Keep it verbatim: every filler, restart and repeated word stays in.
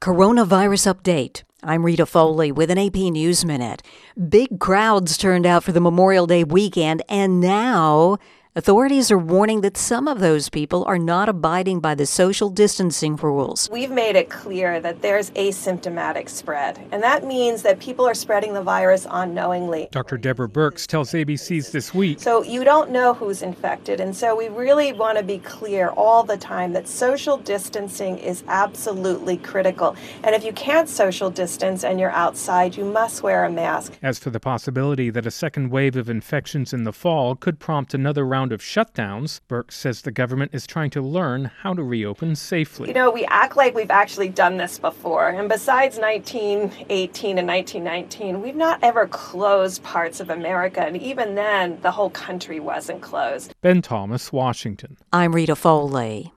Coronavirus update. I'm Rita Foley with an A P News Minute. Big crowds turned out for the Memorial Day weekend, and now authorities are warning that some of those people are not abiding by the social distancing rules. We've made it clear that there's asymptomatic spread, and that means that people are spreading the virus unknowingly. Doctor Deborah Birx tells A B C's This Week. So you don't know who's infected, and so we really want to be clear all the time that social distancing is absolutely critical. And if you can't social distance and you're outside, you must wear a mask. As for the possibility that a second wave of infections in the fall could prompt another round of shutdowns, Birx says the government is trying to learn how to reopen safely. You know, we act like we've actually done this before, and besides nineteen eighteen and nineteen nineteen, we've not ever closed parts of America, and even then, the whole country wasn't closed. Ben Thomas, Washington. I'm Rita Foley.